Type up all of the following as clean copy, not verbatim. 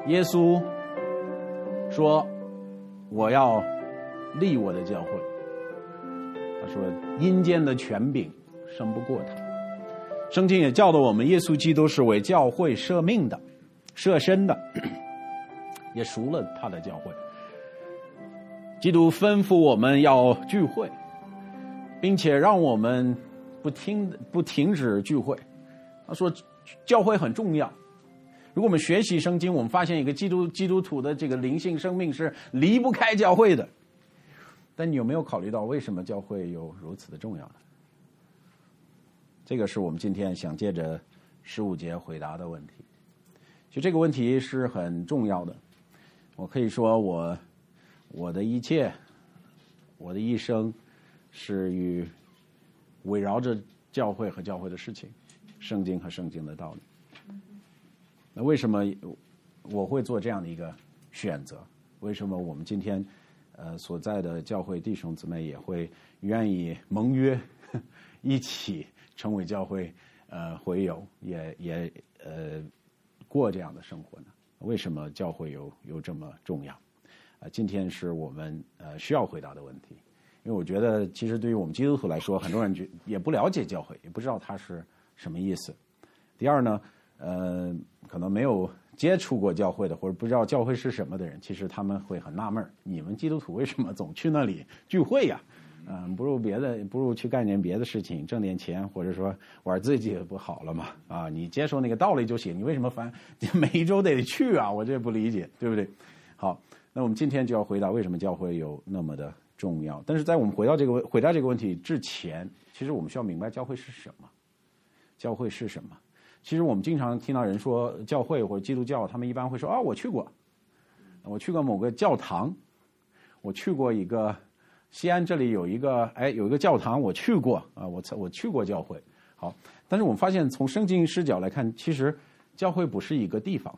耶稣说我要立我的教会，他说阴间的权柄胜不过他。圣经也教导我们，耶稣基督是为教会舍命的、舍身的，也赎了他的教会。基督吩咐我们要聚会，并且让我们不停止聚会。他说教会很重要。如果我们学习圣经，我们发现一个基督徒的这个灵性生命是离不开教会的。但你有没有考虑到为什么教会有如此的重要呢？这个是我们今天想借着15节回答的问题。其实这个问题是很重要的。我可以说我的一切，我的一生是围绕着教会和教会的事情，圣经和圣经的道理。那为什么我会做这样的一个选择？为什么我们今天所在的教会弟兄姊妹也会愿意盟约一起成为教会会友，也过这样的生活呢？为什么教会有这么重要？今天是我们需要回答的问题。因为我觉得其实对于我们基督徒来说，很多人也不了解教会，也不知道它是什么意思。第二呢，可能没有接触过教会的，或者不知道教会是什么的人，其实他们会很纳闷，你们基督徒为什么总去那里聚会呀？不如去干点别的事情，挣点钱，或者说玩自己不好了嘛？啊，你接受那个道理就行，你为什么每一周得去啊？我这不理解，对不对？好，那我们今天就要回答为什么教会有那么的重要。但是在我们回答这个问题之前，其实我们需要明白教会是什么。教会是什么？其实我们经常听到人说教会或者基督教，他们一般会说啊，我去过某个教堂，我去过一个西安这里有一个教堂，我去过啊，我去过教会。好，但是我们发现从圣经视角来看，其实教会不是一个地方。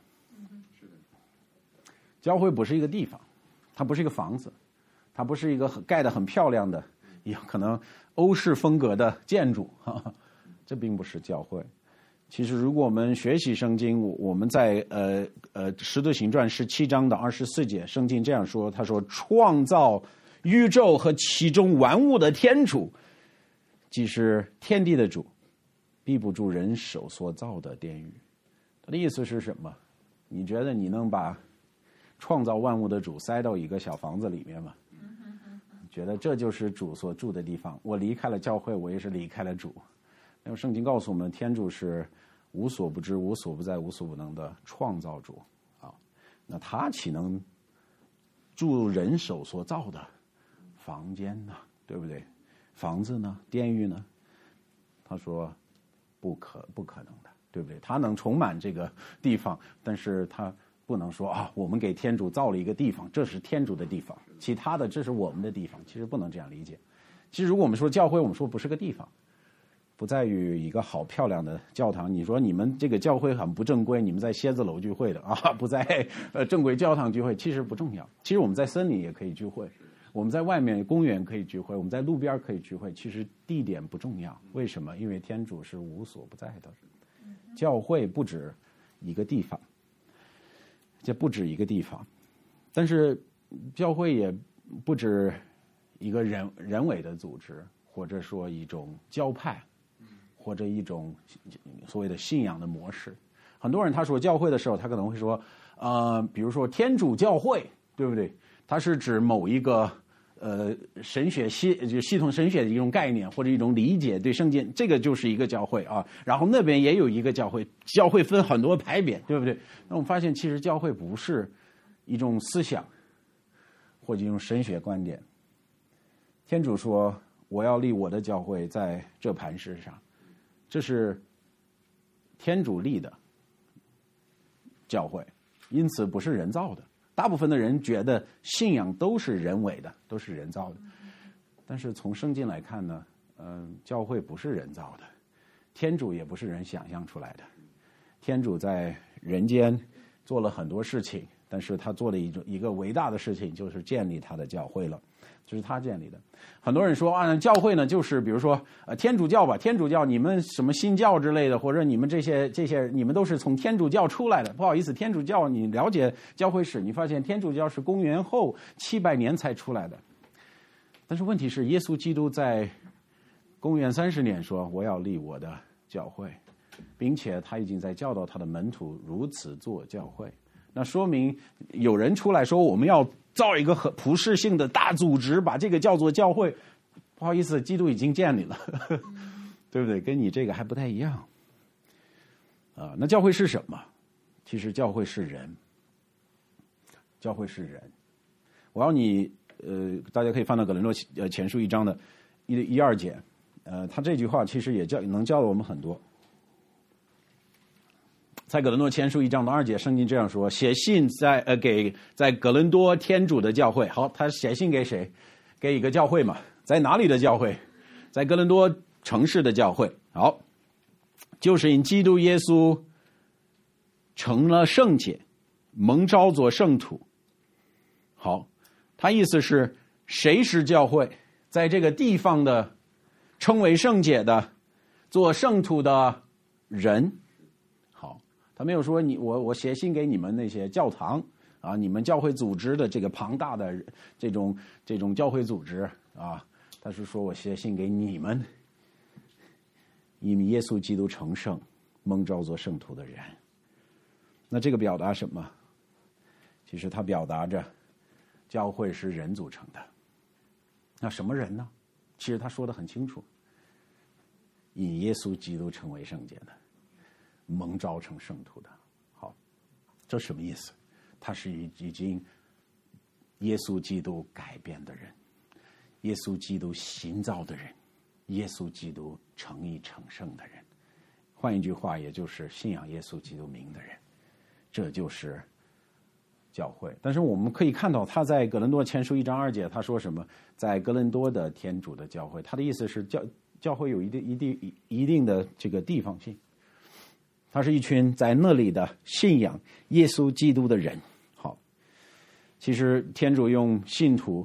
教会不是一个地方，它不是一个房子，它不是一个盖得很漂亮的，也可能欧式风格的建筑，这并不是教会。其实如果我们学习圣经，我们在使徒行传17章的24节，圣经这样说，他说创造宇宙和其中万物的天主，即是天地的主，必不住人手所造的殿宇。他的意思是什么？你觉得你能把创造万物的主塞到一个小房子里面吗？觉得这就是主所住的地方。我离开了教会，我也是离开了主。因为圣经告诉我们，天主是无所不知、无所不在、无所不能的创造主啊。那他岂能住人手所造的房间呢？对不对？房子呢？监狱呢？他说不可能的，对不对？他能充满这个地方，但是他不能说啊，我们给天主造了一个地方，这是天主的地方，其他的这是我们的地方。其实不能这样理解。其实如果我们说教会，我们说不是个地方，不在于一个好漂亮的教堂。你说你们这个教会很不正规，你们在蝎子楼聚会的啊，不在正规教堂聚会，其实不重要。其实我们在森林也可以聚会，我们在外面公园可以聚会，我们在路边可以聚会，其实地点不重要。为什么？因为天主是无所不在的。教会不止一个地方，这不止一个地方，但是教会也不止一个人为的组织，或者说一种教派，或者一种所谓的信仰的模式。很多人他说教会的时候，他可能会说比如说天主教会，对不对？它是指某一个神学系统神学的一种概念或者一种理解，对圣经，这个就是一个教会啊。然后那边也有一个教会，教会分很多派别，对不对？那我们发现其实教会不是一种思想或者一种神学观点。天主说我要立我的教会在这磐石上，这是天主立的教会，因此不是人造的。大部分的人觉得信仰都是人为的，都是人造的。但是从圣经来看呢，教会不是人造的，天主也不是人想象出来的。天主在人间做了很多事情， 但是他做了一个伟大的事情，就是建立他的教会了，这是他建立的。很多人说啊，教会呢就是比如说天主教吧，天主教你们什么新教之类的，或者你们这些你们都是从天主教出来的。不好意思，天主教你了解教会史，你发现天主教是公元后700年才出来的。但是问题是，耶稣基督在公元30年说我要立我的教会，并且他已经在教导他的门徒如此做教会。那说明有人出来说我们要造一个普世性的大组织，把这个叫做教会。不好意思，基督已经建立了，对不对？跟你这个还不太一样啊。那教会是什么？其实教会是人，教会是人。我要你大家可以翻到哥林多前书1章的1、2节，他这句话其实也能教导我们很多。在哥林多前书1章的2节，圣经这样说：写信在哥林多天主的教会。好，他写信给谁？给一个教会嘛。在哪里的教会？在哥林多城市的教会。好，就是因基督耶稣成了圣洁，蒙召做圣徒。好，他意思是谁是教会？在这个地方的称为圣洁的做圣徒的人。他没有说我写信给你们那些教堂啊，你们教会组织的这个庞大的这种教会组织啊，他是说我写信给你们，因耶稣基督成圣，蒙召做圣徒的人。那这个表达什么？其实他表达着教会是人组成的。那什么人呢？其实他说得很清楚，以耶稣基督成为圣洁的，蒙召成圣徒的。好，这什么意思？他是已经耶稣基督改变的人，耶稣基督新造的人，耶稣基督成义成圣的人。换一句话，也就是信仰耶稣基督名的人，这就是教会。但是我们可以看到，他在哥林多前书1章2节，他说什么？在哥林多的天主的教会，他的意思是教会有一定的这个地方性。他是一群在那里的信仰耶稣基督的人。好，其实天主用信徒，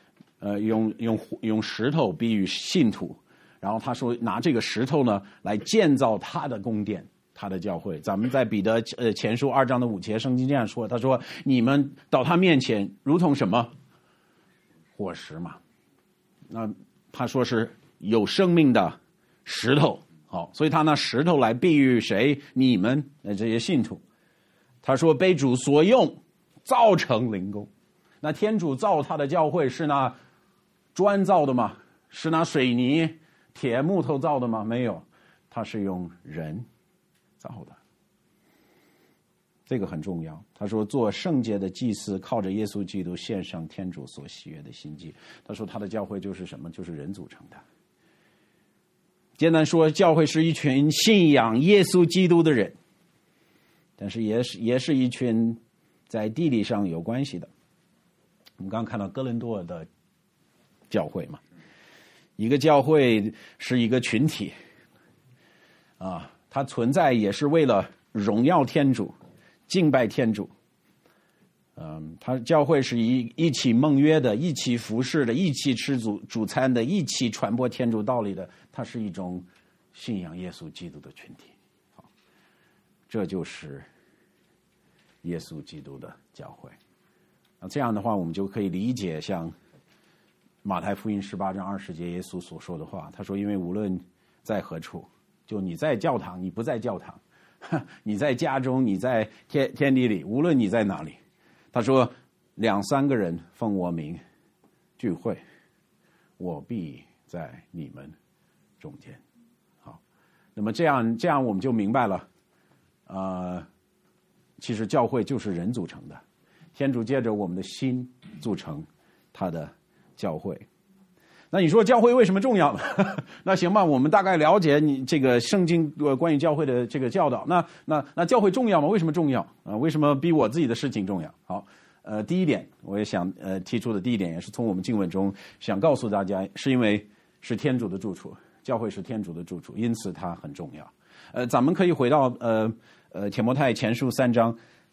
用石头比喻信徒，然后他说拿这个石头呢来建造他的宫殿，他的教会。咱们在彼得前书2章的5节，圣经这样说，他说你们到他面前如同什么？火石嘛。那他说是有生命的石头。好，所以他拿石头来比喻谁？你们这些信徒。他说被主所用，造成灵宫。那天主造他的教会是拿砖造的吗？是拿水泥、铁、木头造的吗？没有，他是用人造的。这个很重要。他说做圣洁的祭司，靠着耶稣基督献上天主所喜悦的心祭。他说他的教会就是什么？就是人组成的。简单说，教会是一群信仰耶稣基督的人，但是也是一群在地理上有关系的。我们刚刚看到哥林多的教会嘛，一个教会是一个群体啊，它存在也是为了荣耀天主、敬拜天主。他教会是一起盟约的，一起服侍的，一起吃主餐的，一起传播天主道理的。它是一种信仰耶稣基督的群体。好，这就是耶稣基督的教会。这样的话，我们就可以理解像马太福音18章20节耶稣所说的话。他说：“因为无论在何处，就你在教堂，你不在教堂，你在家中，你在天地里，无论你在哪里。”他说2、3个人奉我名聚会，我必在你们中间。好，那么这样我们就明白了，其实教会就是人组成的，天主借着我们的心组成他的教会。那你说教会为什么重要呢？那行吧，我们大概了解你这个圣经关于教会的这个教导。那教会重要吗？为什么重要啊？为什么比我自己的事情重要？好，第一点，我也想提出的第一点，也是从我们经文中想告诉大家，是因为是天主的住处，教会是天主的住处，因此它很重要。咱们可以回到提摩太前书3章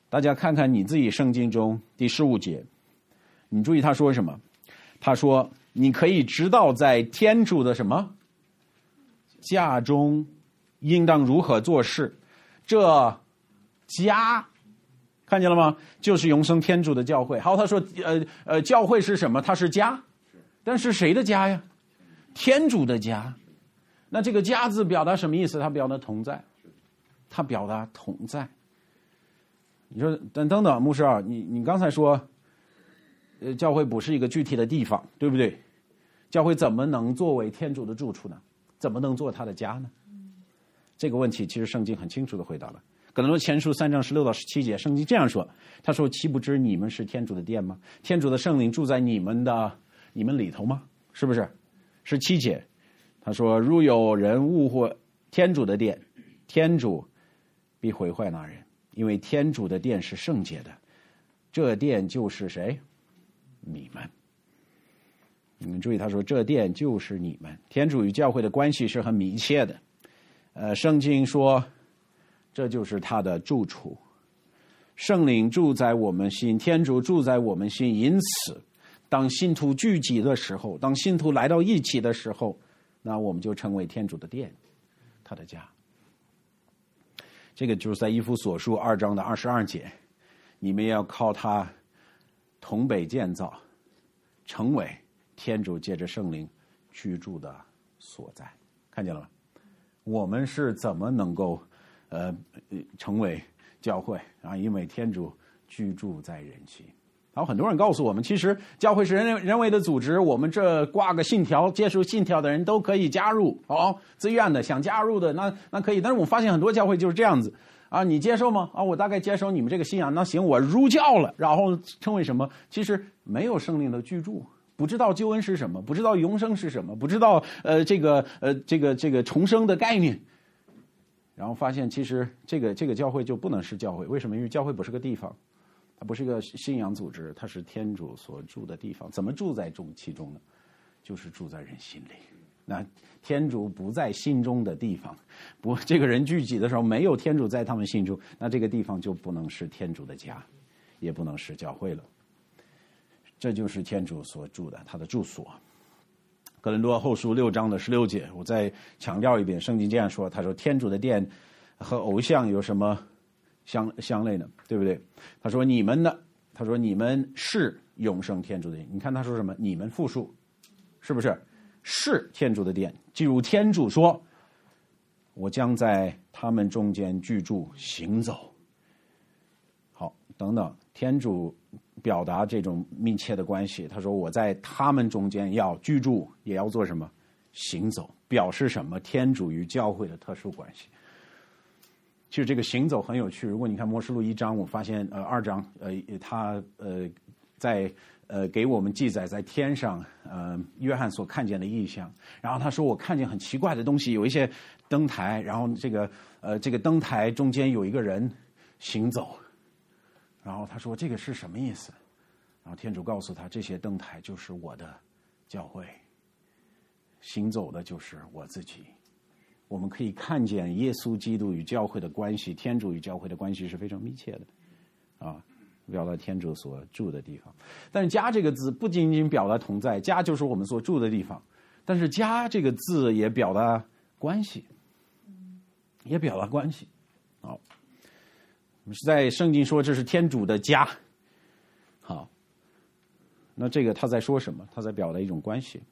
大家看看你自己圣经中第15节，你注意他说什么？他说你可以知道在天主的什么家中应当如何做事。这家看见了吗？就是永生天主的教会。好，他说教会是什么？它是家，但是谁的家呀？天主的家。那这个家字表达什么意思？它表达同在，它表达同在。你说等等，牧师啊，你刚才说教会不是一个具体的地方，对不对？教会怎么能作为天主的住处呢？怎么能做他的家呢？这个问题其实圣经很清楚的回答了。哥林多前书3章16到17节，圣经这样说，他说岂不知你们是天主的殿吗？天主的圣灵住在你们里头吗？是不是？17节他说如有人误会天主的殿，天主必毁坏那人，因为天主的殿是圣洁的，这殿就是谁？你们。你们注意他说这殿就是你们。天主与教会的关系是很密切的。圣经说这就是他的住处，圣灵住在我们心，天主住在我们心，因此当信徒聚集的时候，当信徒来到一起的时候，那我们就成为天主的殿，他的家。这个就是在以弗所书2章的22节，你们要靠他同北建造，成为天主借着圣灵居住的所在。看见了吗？我们是怎么能够成为教会啊？因为天主居住在人心。然后很多人告诉我们，其实教会是人为的组织，我们这挂个信条，接受信条的人都可以加入，自愿的想加入的那可以。但是我发现很多教会就是这样子啊，你接受吗？啊，我大概接受你们这个信仰，那行，我入教了，然后成为什么？其实没有圣灵的居住，不知道救恩是什么，不知道永生是什么，不知道这个重生的概念，然后发现其实这个教会就不能是教会。为什么？因为教会不是个地方，它不是一个信仰组织，它是天主所住的地方。怎么住在其中呢？就是住在人心里。那天主不在心中的地方，这个人聚集的时候没有天主在他们心中，那这个地方就不能是天主的家，也不能是教会了。这就是天主所住的，他的住所。哥林多后书6章的16节，我再强调一遍，圣经这样说，他说天主的殿和偶像有什么相类呢？对不对？他说你们呢？他说你们是永生天主的殿。你看他说什么？你们复数，是不是？是天主的殿。记住天主说，我将在他们中间居住行走。好，等等，天主表达这种密切的关系，他说我在他们中间要居住，也要做什么？行走。表示什么？天主与教会的特殊关系。其实这个行走很有趣，如果你看默示录1章，我发现2章他在给我们记载在天上约翰所看见的异象。然后他说我看见很奇怪的东西，有一些灯台，然后这个灯台中间有一个人行走。然后他说这个是什么意思？然后天主告诉他，这些灯台就是我的教会，行走的就是我自己。我们可以看见耶稣基督与教会的关系，天主与教会的关系是非常密切的啊，表达天主所住的地方。但是家这个字不仅仅表达同在，家就是我们所住的地方，但是家这个字也表达关系，也表达关系。好，我们是在圣经说这是天主的家。好，那这个他在说什么？他在表达一种关系。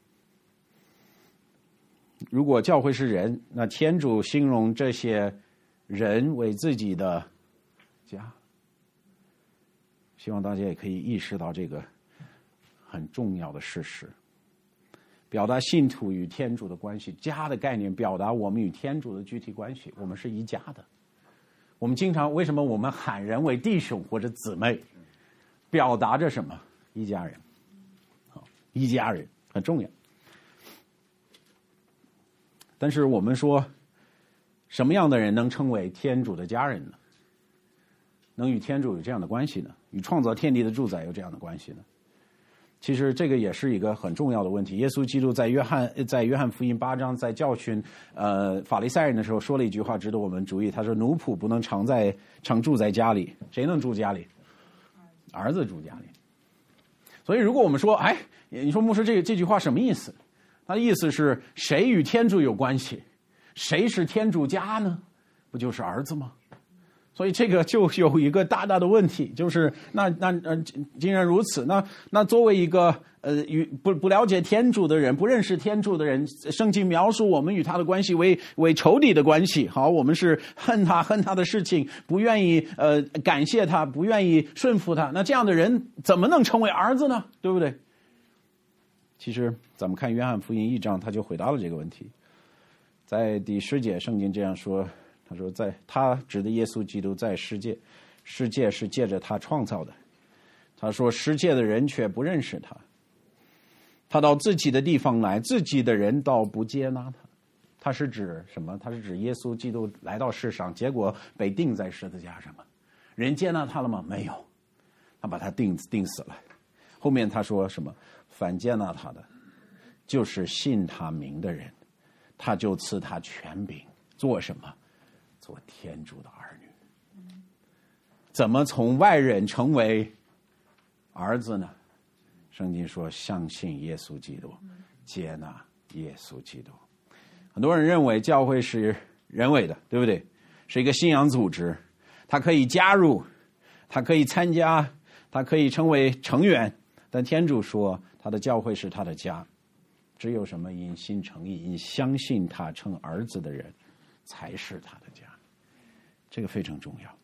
如果教会是人，那天主形容这些人为自己的家。希望大家也可以意识到这个很重要的事实，表达信徒与天主的关系。家的概念表达我们与天主的具体关系，我们是一家的。我们经常为什么我们喊人为弟兄或者姊妹，表达着什么？一家人。好，一家人很重要。但是我们说，什么样的人能称为天主的家人呢？能与天主有这样的关系呢？与创造天地的主宰有这样的关系呢？ 其实这个也是一个很重要的问题。耶稣基督在约翰福音8章在教训法利赛人的时候说了一句话值得我们注意，他说奴仆不能常住在家里，谁能住家里？儿子住家里。所以如果我们说你说牧师这句话什么意思？他的意思是谁与天主有关系？谁是天主家呢？不就是儿子吗？所以这个就有一个大大的问题，就是既然如此，那作为一个不了解天主的人，不认识天主的人，圣经描述我们与他的关系为仇敌的关系。好，我们是恨他的事情，不愿意感谢他，不愿意顺服他。那这样的人怎么能成为儿子呢？对不对？其实咱们看约翰福音1章，他就回答了这个问题。在第10节，圣经这样说。他说他指的耶稣基督在世界是借着他创造的。他说世界的人却不认识他，他到自己的地方来，自己的人倒不接纳他。他是指什么？他是指耶稣基督来到世上，结果被钉在十字架上了。人接纳他了吗？没有，他把他钉死了。后面他说什么？反接纳他的就是信他名的人，他就赐他权柄做什么？做天主的儿女。怎么从外人成为儿子呢？圣经说相信耶稣基督，接纳耶稣基督。很多人认为教会是人为的，对不对？是一个信仰组织，他可以加入，他可以参加，他可以成为成员。但天主说他的教会是他的家，只有什么因信诚意，因相信他成儿子的人才是他的家。这个非常重要。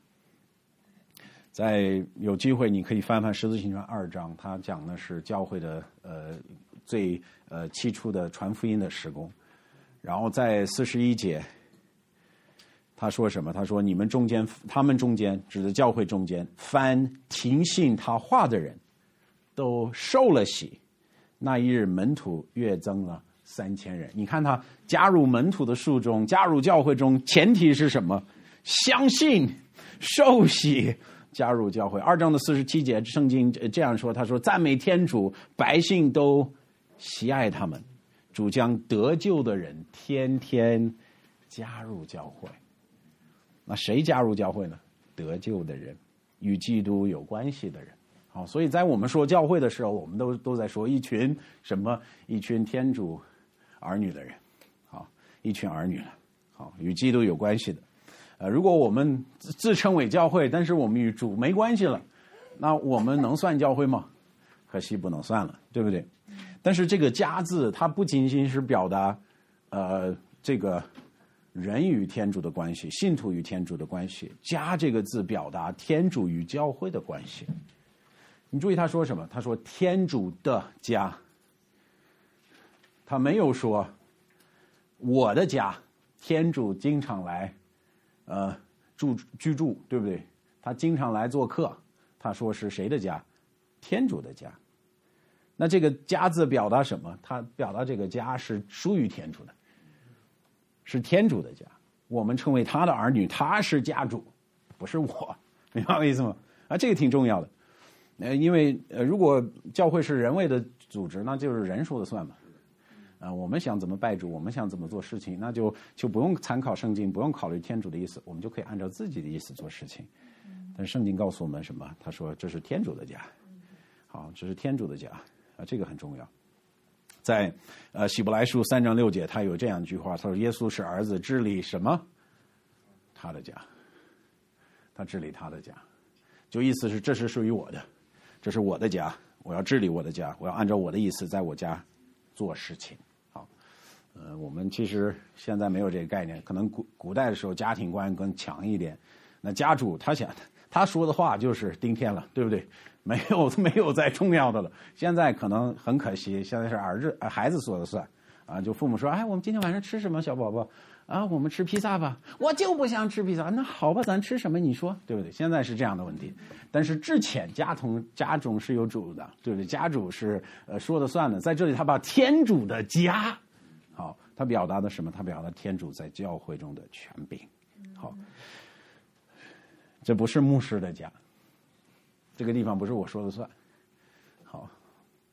在有机会你可以翻翻十字行传2章，他讲的是教会的最起初的传福音的事工。然后在41节他说什么？他说他们中间指的教会中间，凡听信他话的人都受了洗。那一日门徒约增了3000人。你看他加入门徒的数中，加入教会中，前提是什么？相信、受洗、加入教会。2章的47节，圣经这样说，他说赞美天主，百姓都喜爱他们，主将得救的人天天加入教会。那谁加入教会呢？得救的人，与基督有关系的人。好，所以在我们说教会的时候，我们都在说一群什么？一群天主儿女的人。好，一群儿女了。好，与基督有关系的。如果我们自称为教会，但是我们与主没关系了，那我们能算教会吗？可惜不能算了，对不对？但是这个家字，它不仅仅是表达这个人与天主的关系，信徒与天主的关系。家这个字表达天主与教会的关系。你注意他说什么？他说天主的家，他没有说我的家，天主经常来居住，对不对？他经常来做客，他说是谁的家？天主的家。那这个家字表达什么？他表达这个家是属于天主的，是天主的家。我们称为他的儿女，他是家主，不是我，明白我意思吗？这个挺重要的。因为如果教会是人为的组织，那就是人说了算嘛。我们想怎么拜主，我们想怎么做事情，那就不用参考圣经，不用考虑天主的意思，我们就可以按照自己的意思做事情。但是圣经告诉我们什么？他说这是天主的家。好，这是天主的家这个很重要。在希伯来书3章6节，他有这样一句话，他说耶稣是儿子，治理什么？他的家。他治理他的家，就意思是这是属于我的，这是我的家，我要治理我的家，我要按照我的意思在我家做事情。好，我们其实现在没有这个概念，可能古代的时候家庭观更强一点。那家主他说的话就是顶天了，对不对？没有再重要的了。现在可能很可惜，现在是孩子说了算就父母说，我们今天晚上吃什么，小宝宝我们吃披萨吧。我就不想吃披萨。那好吧，咱吃什么？你说对不对？现在是这样的问题。但是之前家中是有主的，对不对？家主是说了算的。在这里他把天主的家，好，他表达的什么？他表达天主在教会中的权柄。好，这不是牧师的家，这个地方不是我说了算。好，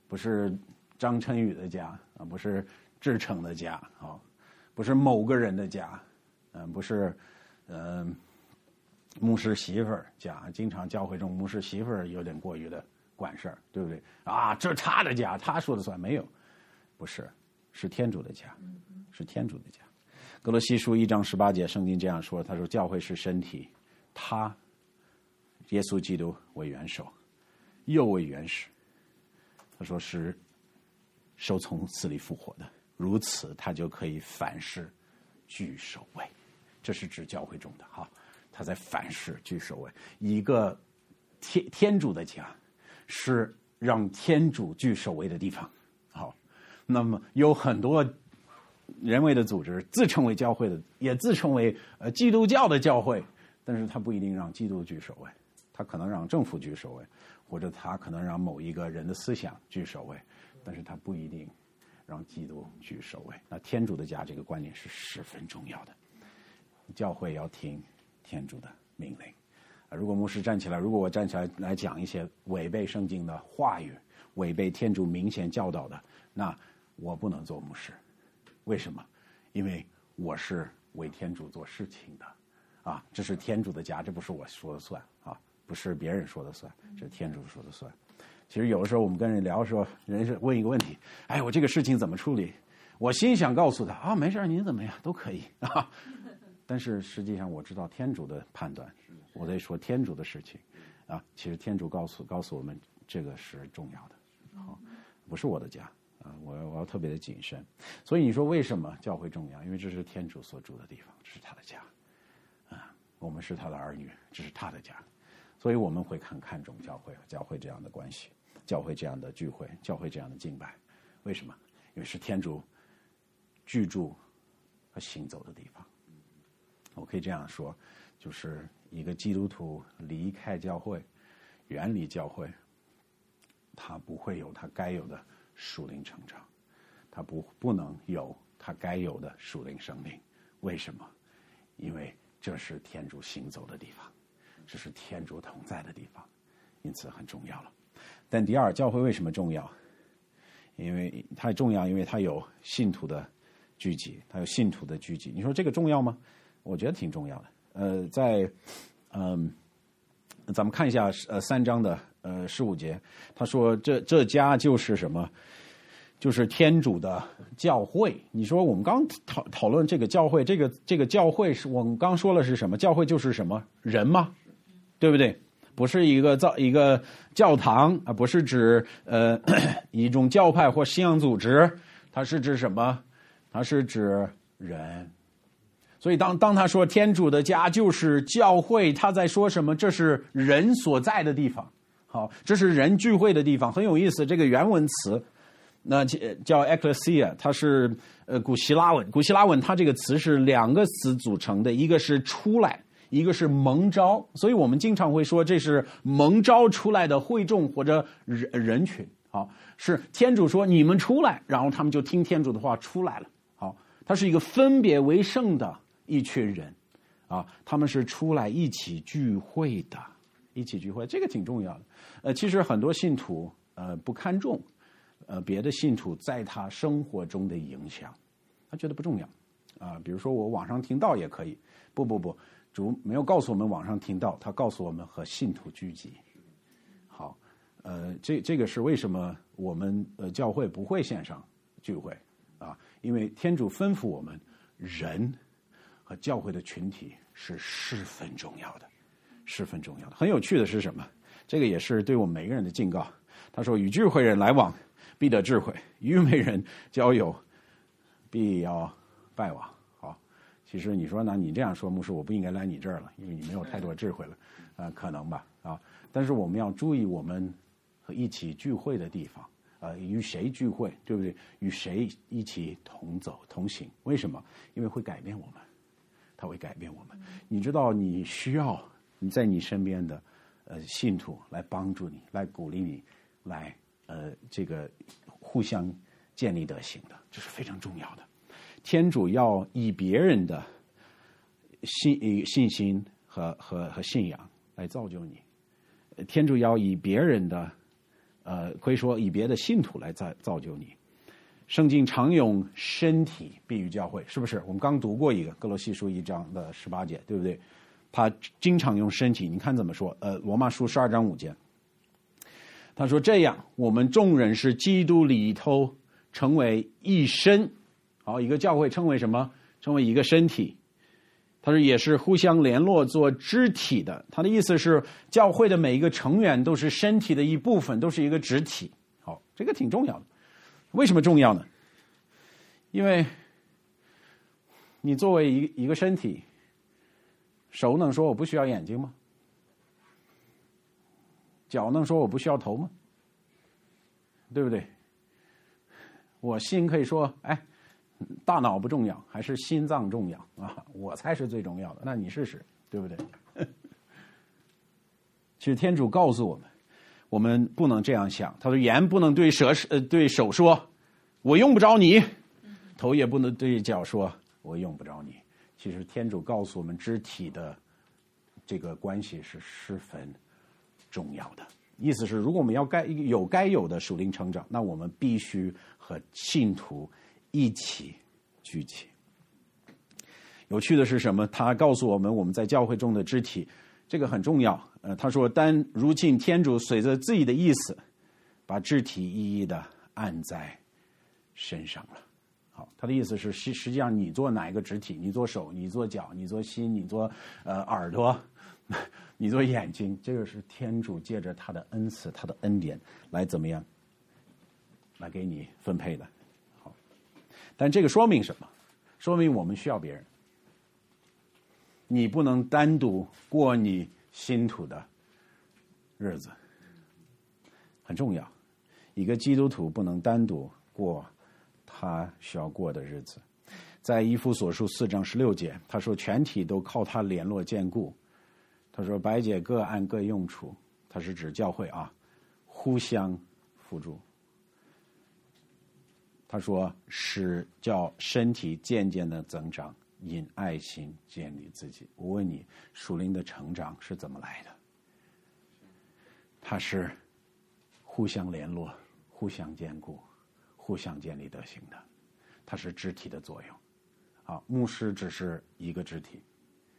不是张晨宇的家啊，不是志成的家啊，不是某个人的家，不是牧师媳妇儿家。经常教会中牧师媳妇儿有点过于的管事儿，对不对啊？这是他的家，他说了算。没有，不是，是天主的家，是天主的家。哥罗西书1章18节，圣经这样说，他说教会是身体，他耶稣基督为元首，又为元始。他说是受从死里复活的，如此他就可以凡事居首位。这是指教会中的哈，他在凡事居首位。一个天主的家是让天主居首位的地方。好，那么有很多人为的组织自称为教会的，也自称为基督教的教会，但是他不一定让基督居首位，他可能让政府居首位，或者他可能让某一个人的思想居首位，但是他不一定让基督居首位。那天主的家这个观念是十分重要的，教会要听天主的命令。如果牧师站起来，如果我站起来讲一些违背圣经的话语，违背天主明显教导的，那我不能做牧师。为什么？因为我是为天主做事情的啊，这是天主的家，这不是我说了算啊，不是别人说了算，这是天主说了算。其实有的时候我们跟人聊的时候，人是问一个问题，哎，我这个事情怎么处理？我心想告诉他啊，没事，您怎么样都可以啊。但是实际上我知道天主的判断，我在说天主的事情啊。其实天主告诉我们，这个是重要的，好，不是我的家。我要特别的谨慎。所以你说为什么教会重要？因为这是天主所住的地方，这是他的家啊，我们是他的儿女，这是他的家，所以我们会看重教会这样的关系，教会这样的聚会，教会这样的敬拜。为什么？因为是天主居住和行走的地方。我可以这样说，就是一个基督徒离开教会，远离教会，他不会有他该有的属灵成长，他不能有他该有的属灵生命。为什么？因为这是天主行走的地方，这是天主同在的地方，因此很重要了。但第二，教会为什么重要？因为它重要，因为它有信徒的聚集，它有信徒的聚集。你说这个重要吗？我觉得挺重要的。咱们看一下3章的15节，他说这家就是什么？就是天主的教会。你说我们刚讨论这个教会，这个教会是我们刚说了是什么？教会就是什么人吗？对不对？不是一个教堂啊，不是指一种教派或信仰组织，它是指什么？它是指人。所以当他说天主的家就是教会，他在说什么？这是人所在的地方。好，这是人聚会的地方，很有意思。这个原文词那叫 ecclesia， 它是古希腊文。古希腊文它这个词是2个词组成的，一个是出来，一个是蒙召。所以我们经常会说这是蒙召出来的会众或者人群。好，是天主说你们出来，然后他们就听天主的话出来了。好，它是一个分别为圣的一群人啊，他们是出来一起聚会的，一起聚会，这个挺重要的。其实很多信徒不看重别的信徒在他生活中的影响，他觉得不重要啊。比如说我网上听道也可以，不，主没有告诉我们网上听道，他告诉我们和信徒聚集。好，这个是为什么我们教会不会线上聚会啊？因为天主吩咐我们人和教会的群体是十分重要的，十分重要的。很有趣的是什么？这个也是对我们每个人的警告。他说：“与智慧人来往，必得智慧；愚昧人交友，必要败亡。”好，其实你说呢？你这样说，牧师，我不应该来你这儿了，因为你没有太多智慧了，可能吧，啊。但是我们要注意，我们和一起聚会的地方。与谁聚会，对不对？与谁一起同走同行？为什么？因为会改变我们，它会改变我们。你知道，你需要你在你身边的信徒来帮助你，来鼓励你，来这个互相建立德行的，这是非常重要的。天主要以别人的信心和信仰来造就你，天主要以别人的可以说以别的信徒来造就你。圣经常用身体比喻教会，是不是？我们刚读过一个哥罗西书1章的18节，对不对？他经常用身体，你看怎么说？罗马书12章5节，他说这样，我们众人是基督里头成为一身。好，一个教会称为什么？成为一个身体。他说也是互相联络做肢体的。他的意思是，教会的每一个成员都是身体的一部分，都是一个肢体。好，这个挺重要的。为什么重要呢？因为你作为一个身体，手能说我不需要眼睛吗？脚能说我不需要头吗？对不对？我心可以说，哎，大脑不重要，还是心脏重要啊？我才是最重要的。那你试试，对不对？其实天主告诉我们不能这样想。他说：“眼不能对手说，我用不着你；头也不能对脚说，我用不着你。”其实天主告诉我们，肢体的这个关系是十分重要的。意思是，如果我们要该有的属灵成长，那我们必须和信徒一起聚集。有趣的是什么？他告诉我们，我们在教会中的肢体，这个很重要。他说，但如今天主随着自己的意思，把肢体一一的按在身上了。好，他的意思是，实际上你做哪一个肢体？你做手，你做脚，你做心，你做耳朵，你做眼睛，这个是天主借着他的恩赐、他的恩典来怎么样，来给你分配的。好，但这个说明什么？说明我们需要别人。你不能单独过你信徒的日子，很重要。一个基督徒不能单独过他需要过的日子。在以弗所书4章16节，他说全体都靠他联络坚固。他说百解各按各用处，他是指教会啊，互相辅助。他说使叫身体渐渐的增长，因爱心建立自己。我问你，属灵的成长是怎么来的？它是互相联络、互相兼顾、互相建立德行的。它是肢体的作用。好，牧师只是一个肢体。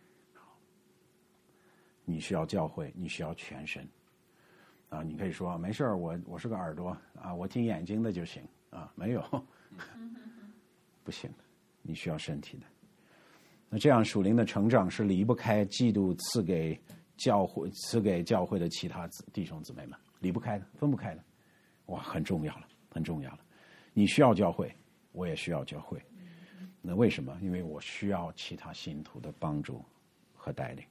你需要教会，你需要全身。啊，你可以说没事儿，我是个耳朵啊，我听眼睛的就行啊，没有，不行，你需要身体的。那这样属灵的成长是离不开基督赐给教会的其他弟兄姊妹们，离不开的，分不开的。哇，很重要了，很重要了。你需要教会，我也需要教会。那为什么？因为我需要其他信徒的帮助和带领。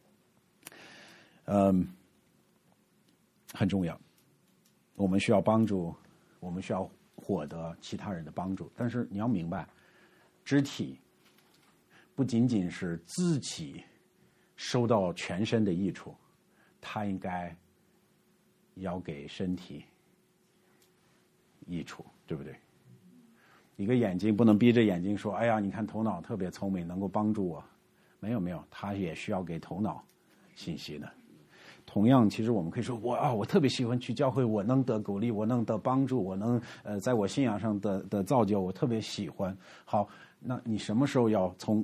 很重要。我们需要帮助，我们需要获得其他人的帮助。但是你要明白，肢体不仅仅是自己收到全身的益处，它应该要给身体益处，对不对？一个眼睛不能逼着眼睛说：“哎呀，你看头脑特别聪明，能够帮助我。”没有，它也需要给头脑信息的。同样，其实我们可以说，我特别喜欢去教会，我能得鼓励，我能得帮助，我能在我信仰上的造就，我特别喜欢。好，那你什么时候要从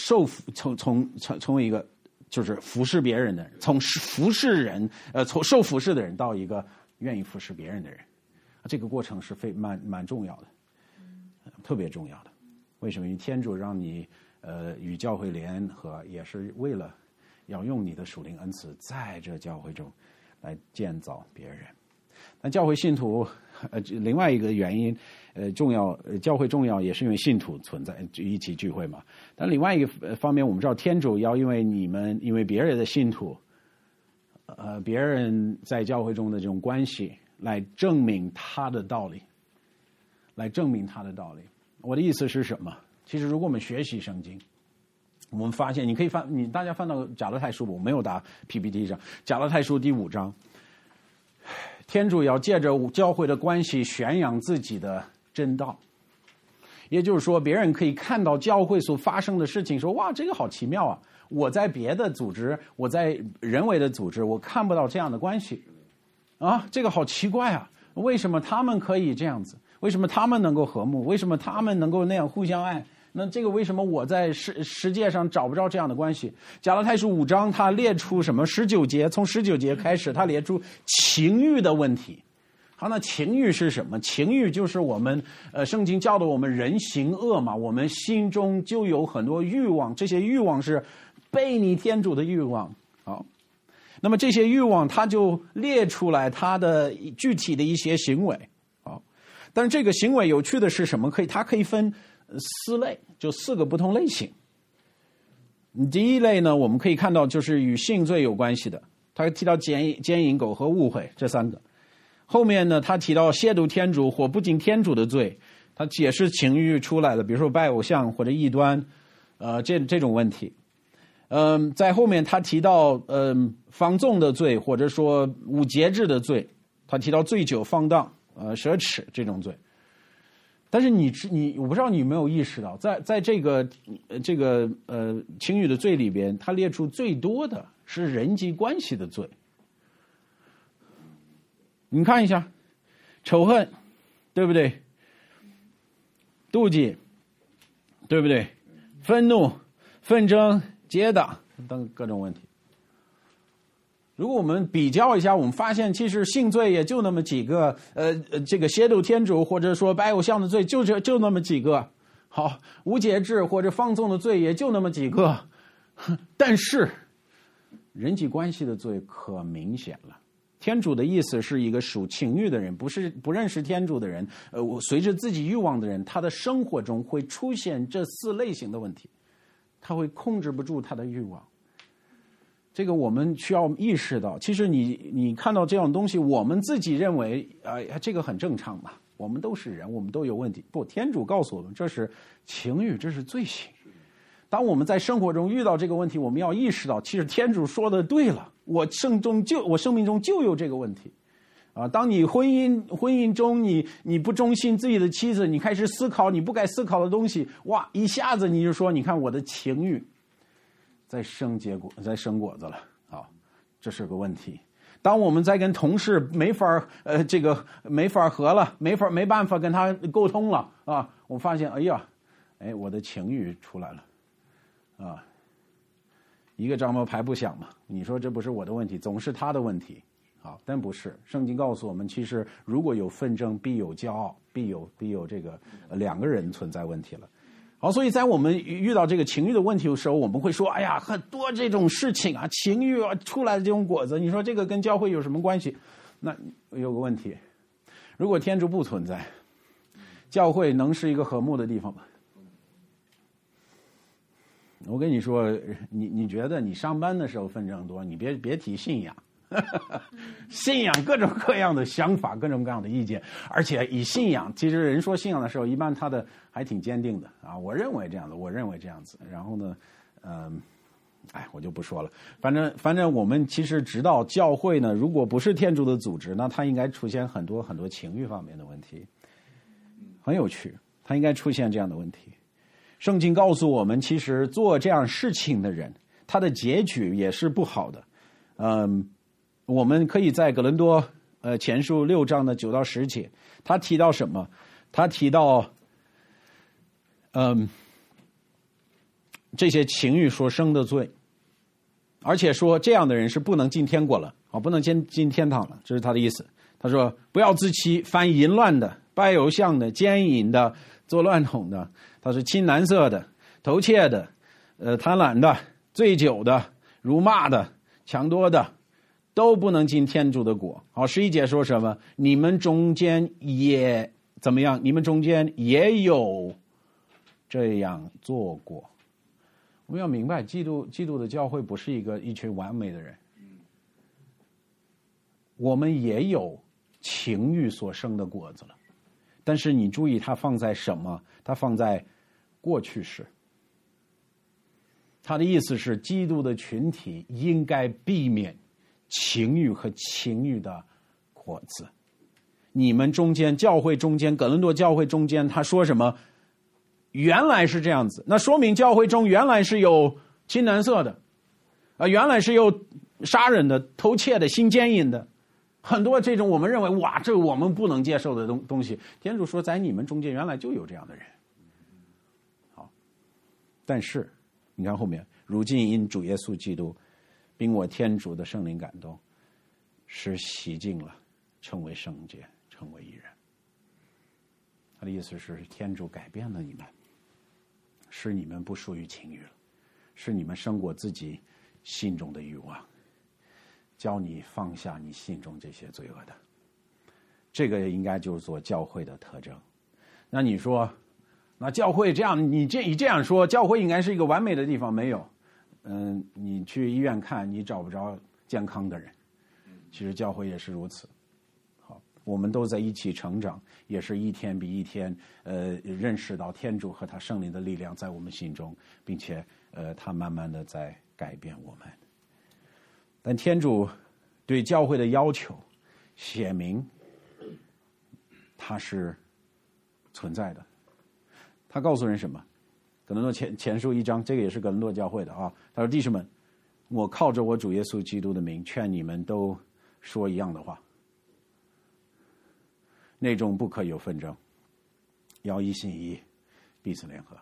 一个就是服侍别人的人，从服侍人从受服侍的人到一个愿意服侍别人的人，这个过程是蛮重要的，特别重要的。为什么？因为天主让你与教会联合，也是为了要用你的属灵恩赐在这教会中来建造别人。但教会信徒另外一个原因重要，教会重要也是因为信徒存在一起聚会嘛。但另外一个方面，我们知道天主要因为别人的信徒别人在教会中的这种关系来证明他的道理，我的意思是什么？其实如果我们学习圣经，我们发现大家翻到加拉太书，我没有打 PPT 上，加拉太书第5章，天主要借着教会的关系宣扬自己的真道。也就是说，别人可以看到教会所发生的事情，说哇，这个好奇妙啊！我在别的组织，我在人为的组织，我看不到这样的关系啊，这个好奇怪啊！ 为什么他们可以这样子？为什么他们能够和睦？为什么他们能够那样互相爱？那这个为什么我在世界上找不着这样的关系？加拉太书5章他列出什么19节，从19节开始他列出情欲的问题。好，那情欲是什么？情欲就是我们圣经教导我们人行恶嘛，我们心中就有很多欲望，这些欲望是背逆天主的欲望。好，那么这些欲望他就列出来他的具体的一些行为。好，但是这个行为有趣的是什么？它可以分4类，就4个不同类型。第一类呢，我们可以看到就是与性罪有关系的，他提到奸淫、苟合、误会这3个。后面呢，他提到亵渎天主或不敬天主的罪，他解释情欲出来了，比如说拜偶像或者异端，这种问题。在后面他提到放纵的罪，或者说无节制的罪，他提到醉酒、放荡、奢侈这种罪。但是我不知道你有没有意识到，在这个情欲的罪里边，他列出最多的是人际关系的罪。你看一下，仇恨，对不对？妒忌，对不对？愤怒、纷争、结党等各种问题。如果我们比较一下，我们发现其实性罪也就那么几个，这个亵渎天主或者说拜偶像的罪就那么几个，好，无节制或者放纵的罪也就那么几个，但是人际关系的罪可明显了。天主的意思是一个属情欲的人，不认识天主的人，随着自己欲望的人，他的生活中会出现这4类型的问题，他会控制不住他的欲望。这个我们需要意识到，其实你看到这样东西，我们自己认为这个很正常嘛，我们都是人，我们都有问题。不，天主告诉我们，这是情欲，这是罪行。当我们在生活中遇到这个问题，我们要意识到，其实天主说的对了，我生命中就有这个问题啊。当你婚姻中你不忠心自己的妻子，你开始思考你不该思考的东西，哇，一下子你就说，你看我的情欲在生果子了啊，这是个问题。当我们在跟同事没法合了，没办法跟他沟通了啊，我发现我的情欲出来了啊，一个张毛牌不响嘛，你说这不是我的问题，总是他的问题。好，但不是，圣经告诉我们，其实如果有纷争，必有骄傲，必有这个2个人存在问题了。好，所以在我们遇到这个情欲的问题的时候，我们会说，很多这种事情啊，情欲出来的这种果子，你说这个跟教会有什么关系？那有个问题，如果天主不存在，教会能是一个和睦的地方吗？我跟你说，你觉得你上班的时候纷争多，你别提信仰。信仰各种各样的想法，各种各样的意见，而且以信仰，其实人说信仰的时候，一般他的还挺坚定的啊。我认为这样的，我认为这样子。然后呢，我就不说了。反正我们其实知道，教会呢，如果不是天主的组织，那它应该出现很多很多情欲方面的问题，很有趣，它应该出现这样的问题。圣经告诉我们，其实做这样事情的人，他的结局也是不好的。我们可以在哥林多前书6章的9到10节，他提到什么？他提到这些情欲所生的罪，而且说这样的人是不能进天国了，不能进天堂了，这是他的意思。他说不要自欺，凡淫乱的、拜偶像的、奸淫的、作乱统的，他是亲男色的、偷窃的、贪婪的、醉酒的、辱骂的、强夺的，都不能进天主的国。好，11节说什么？你们中间也怎么样？你们中间也有这样做过。我们要明白，基督的教会不是一群完美的人，我们也有情欲所生的果子了。但是你注意，它放在什么？它放在过去式。他的意思是，基督的群体应该避免情欲和情欲的果子。你们中间，教会中间，哥林多教会中间，他说什么？原来是这样子，那说明教会中原来是有亲男色的，原来是有杀人的、偷窃的、心奸淫的， 很多这种我们认为哇，这我们不能接受的东西，天主说在你们中间原来就有这样的人。好，但是你看后面，如今因主耶稣基督并我天主的圣灵感动，是洗净了，成为圣洁，成为义人。他的意思是天主改变了你们，使你们不属于情欲了，使你们胜过自己心中的欲望，教你放下你心中这些罪恶的。这个应该就是做教会的特征。那你说，那教会这样，你这样说，教会应该是一个完美的地方？没有。你去医院看，你找不着健康的人。其实教会也是如此。好，我们都在一起成长，也是一天比一天认识到天主和他圣灵的力量在我们心中，并且他慢慢的在改变我们。但天主对教会的要求写明它是存在的。他告诉人什么？哥林多前书1章，这个也是哥林多教会的啊。他说：“弟兄们，我靠着我主耶稣基督的名，劝你们都说一样的话，内中不可有纷争，要一心一意，彼此联合。”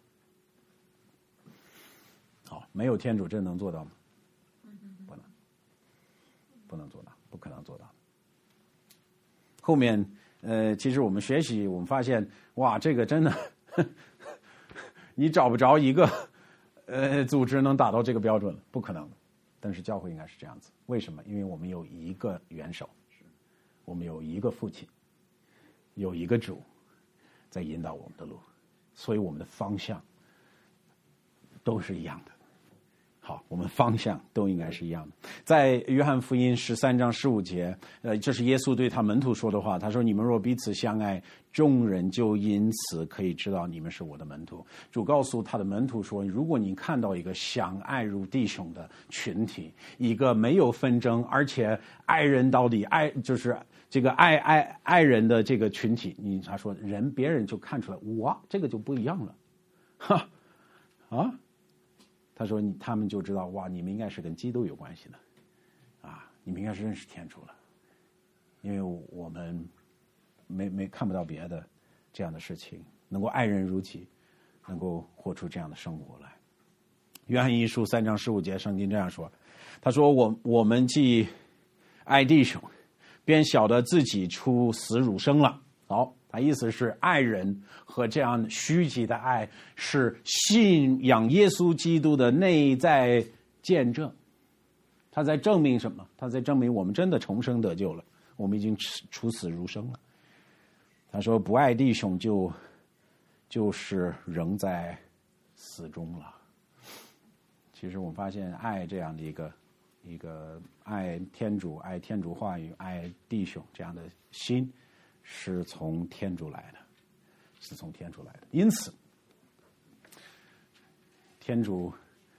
好，没有天主真能做到吗？不能做到，不可能做到。后面其实我们学习，我们发现哇，这个真的你找不着一个组织能达到这个标准了，不可能的。但是教会应该是这样子，为什么？因为我们有一个元首，我们有一个父亲，有一个主在引导我们的路，所以我们的方向都是一样的。好，我们方向都应该是一样的。在约翰福音13章15节，这是耶稣对他门徒说的话。他说：“你们若彼此相爱，众人就因此可以知道你们是我的门徒。”主告诉他的门徒说：“如果你看到一个相爱如弟兄的群体，一个没有纷争，而且爱人到底，就是这个爱人的这个群体，他说别人就看出来，哇，这个就不一样了，哈啊。”他说他们就知道，哇，你们应该是跟基督有关系的，啊，你们应该是认识天主了，因为我们没看不到别的这样的事情，能够爱人如己，能够活出这样的生活来。约翰一书3章15节，圣经这样说，他说我们既爱弟兄，便晓得自己出死入生了。好，他意思是爱人和这样虚极的爱是信仰耶稣基督的内在见证。他在证明什么？他在证明我们真的重生得救了，我们已经出死入生了。他说不爱弟兄就是仍在死中了。其实我们发现爱这样的一个爱天主、爱天主话语、爱弟兄这样的心，是从天主来的，是从天主来的。因此，天主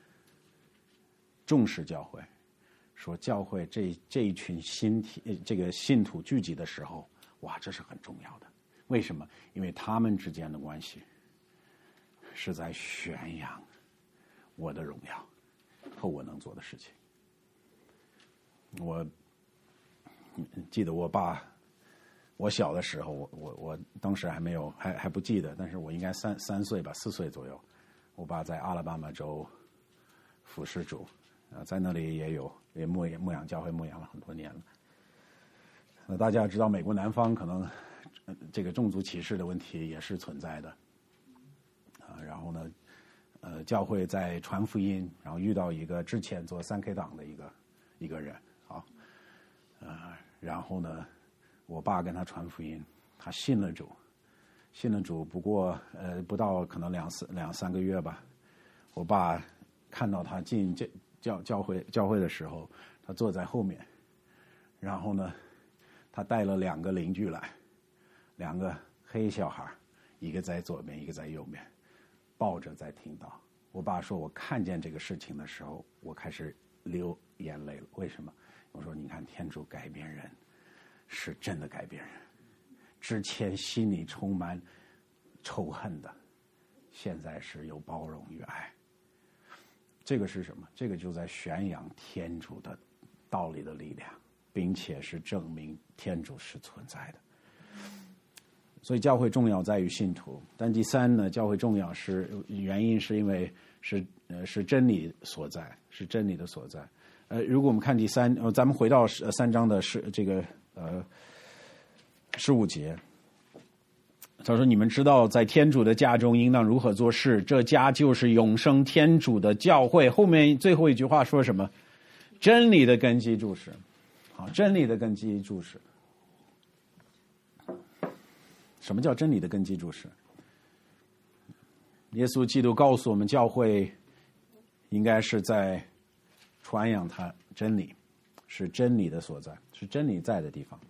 重视教会，说教会这一群这个信徒聚集的时候，哇，这是很重要的。为什么？因为他们之间的关系是在宣扬我的荣耀和我能做的事情。我记得我爸。我小的时候，我当时还不记得，但是我应该3岁吧，4岁左右。我爸在阿拉巴马州服侍主，在那里也牧养教会，牧养了很多年了。大家知道，美国南方可能这个种族歧视的问题也是存在的。然后呢，教会在传福音，然后遇到一个之前做3K 党的一个人啊，然后呢。我爸跟他传福音，他信了主，不过不到可能两三个月吧。我爸看到他进教会的时候，他坐在后面，然后呢，他带了2个邻居来，2个黑小孩，一个在左边，一个在右边，抱着在听祷。我爸说，我看见这个事情的时候，我开始流眼泪了。为什么？我说，你看天主改变人。是真的改变人，之前心里充满仇恨的，现在是有包容与爱。这个是什么？这个就在宣扬天主的道理的力量， 并且是证明天主是存在的。所以教会重要在于信徒，但第三呢，教会重要原因是因为是真理所在，是真理的所在。如果我们看第三，咱们回到3章的15节，他说：“你们知道，在天主的家中应当如何做事，这家就是永生天主的教会。”后面最后一句话说什么？真理的根基注释。好，真理的根基注释。什么叫真理的根基注释？耶稣基督告诉我们，教会应该是在传扬他真理，是真理的所在，是真理在的地方。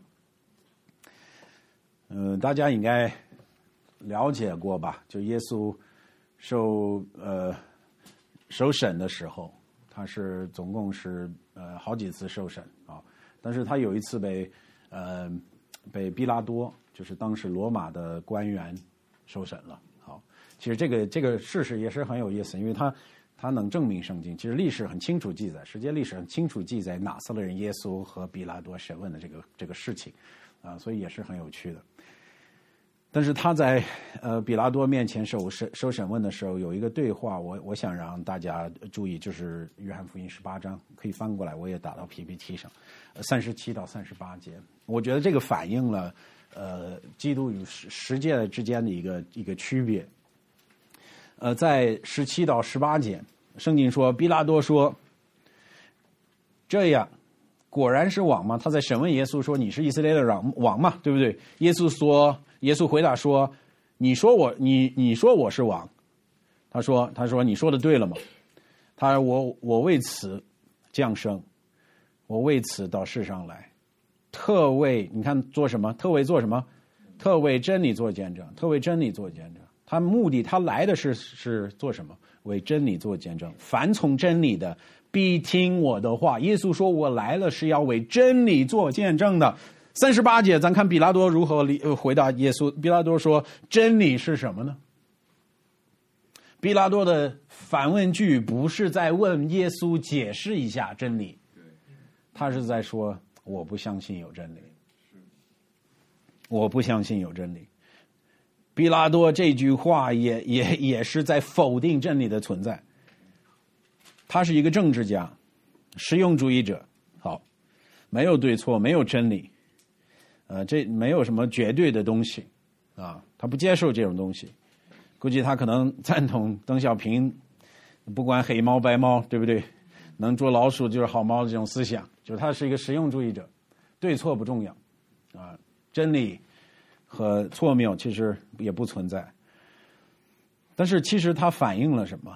大家应该了解过吧？就耶稣受审的时候，他是总共是好几次受审啊，但是他有一次被毕拉多，就是当时罗马的官员受审了。好，其实这个事实也是很有意思，因为他能证明圣经。其实历史很清楚记载，世界历史很清楚记载拿撒勒人耶稣和毕拉多审问的这个事情啊，所以也是很有趣的。但是他在比拉多面前受审问的时候，有一个对话，我想让大家注意，就是约翰福音18章，可以翻过来，我也打到 PPT 上，37到38节。我觉得这个反映了基督与世界之间的一个区别。在17到18节，圣经说，比拉多说：“这样果然是王吗？”他在审问耶稣说：“你是以色列的王吗？对不对？”耶稣回答说：“你说我是王。”他说你说的对了吗？他说我为此降生，我为此到世上来，特为你看做什么？特为做什么？特为真理做见证，特为真理做见证。他目的他来的是做什么？为真理做见证。凡从真理的，必听我的话。耶稣说：“我来了是要为真理做见证的。”38节，咱看比拉多如何回答耶稣。比拉多说：“真理是什么呢？”比拉多的反问句不是在问耶稣解释一下真理，他是在说：“我不相信有真理，我不相信有真理。”比拉多这句话也是在否定真理的存在。他是一个政治家，实用主义者。好，没有对错，没有真理。这没有什么绝对的东西啊，他不接受这种东西。估计他可能赞同邓小平，不管黑猫白猫，对不对？能捉老鼠就是好猫的这种思想，就是他是一个实用主义者，对错不重要啊，真理和错谬其实也不存在。但是其实它反映了什么？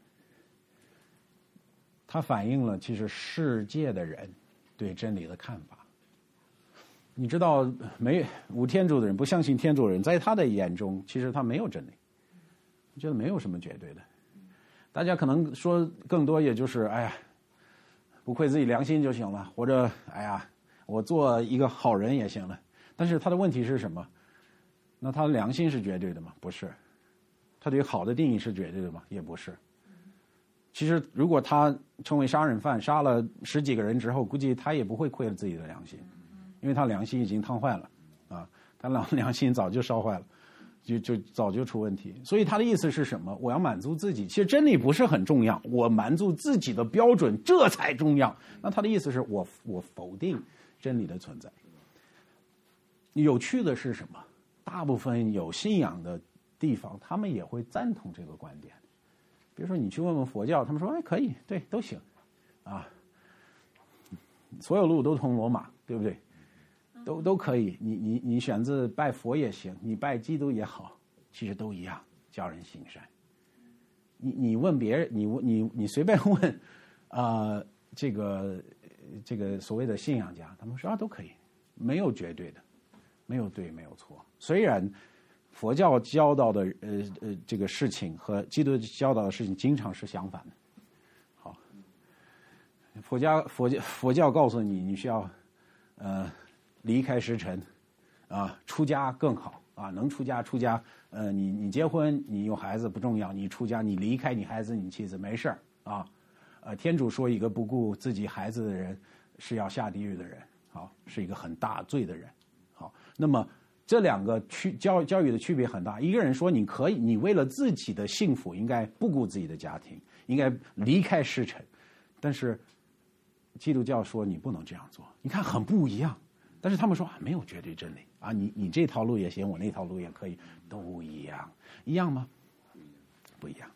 它反映了其实世界的人对真理的看法。你知道，无天主的人，不相信天主的人，在他的眼中，其实他没有真理，觉得没有什么绝对的。大家可能说更多，也就是哎呀，不愧自己良心就行了，或者哎呀，我做一个好人也行了。但是他的问题是什么？那他的良心是绝对的吗？不是。他对于好的定义是绝对的吗？也不是。其实，如果他成为杀人犯，杀了10几个人之后，估计他也不会亏了自己的良心。因为他良心已经烫坏了，啊，他良心早就烧坏了，就早就出问题。所以他的意思是什么？我要满足自己，其实真理不是很重要，我满足自己的标准，这才重要。那他的意思是我否定真理的存在。有趣的是什么？大部分有信仰的地方，他们也会赞同这个观点。比如说你去问问佛教，他们说，哎，可以，对，都行，啊，所有路都通罗马，对不对？都可以，你选择拜佛也行，你拜基督也好，其实都一样，叫人行善。你问别人，你随便问，这个所谓的信仰家，他们说都可以，没有绝对的，没有对，没有错。虽然佛教教导的这个事情和基督教导的事情经常是相反的。好，佛教告诉你需要离开时辰，出家更好啊，能出家出家。你结婚，你有孩子不重要，你出家，你离开你孩子你妻子没事儿啊。天主说一个不顾自己孩子的人是要下地狱的人好，是一个很大罪的人。好，那么这两个教育的区别很大。一个人说你为了自己的幸福，应该不顾自己的家庭，应该离开世尘，但是基督教说你不能这样做。你看很不一样，但是他们说没有绝对真理啊，你这套路也行，我那套路也可以，都一样，一样吗？不一样。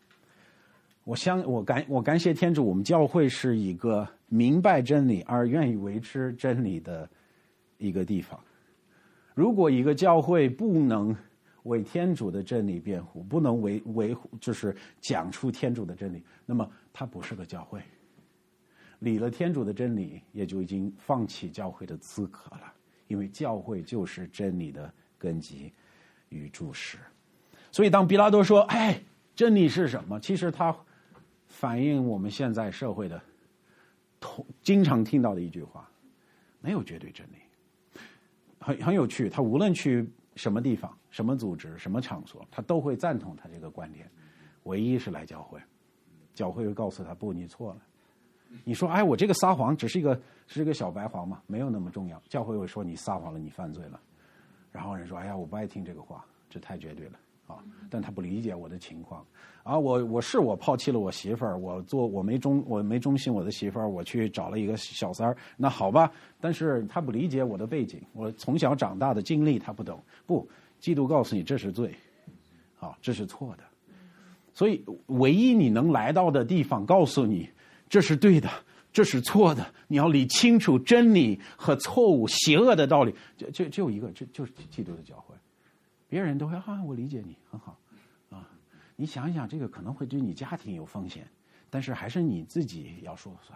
我感谢天主，我们教会是一个明白真理而愿意维持真理的一个地方。如果一个教会不能为天主的真理辩护，不能维护就是讲出天主的真理，那么它不是个教会。理了天主的真理，也就已经放弃教会的资格了，因为教会就是真理的根基与柱石。所以当比拉多说真理是什么，其实他反映我们现在社会的经常听到的一句话，没有绝对真理。很有趣，他无论去什么地方、什么组织、什么场所，他都会赞同他这个观点，唯一是来教会，教会会告诉他不，你错了。你说我这个撒谎只是一个小白谎嘛，没有那么重要。教会会说你撒谎了，你犯罪了。然后人说我不爱听这个话，这太绝对了啊！但他不理解我的情况啊，我抛弃了我媳妇儿，我没忠心我的媳妇儿，我去找了一个小三儿，那好吧，但是他不理解我的背景，我从小长大的经历他不懂。不，基督告诉你这是罪，这是错的。所以唯一你能来到的地方告诉你这是对的，这是错的，你要理清楚真理和错误邪恶的道理，就有一个，就是基督的教会。别人都会我理解你很好啊，你想一想，这个可能会对你家庭有风险，但是还是你自己要说了算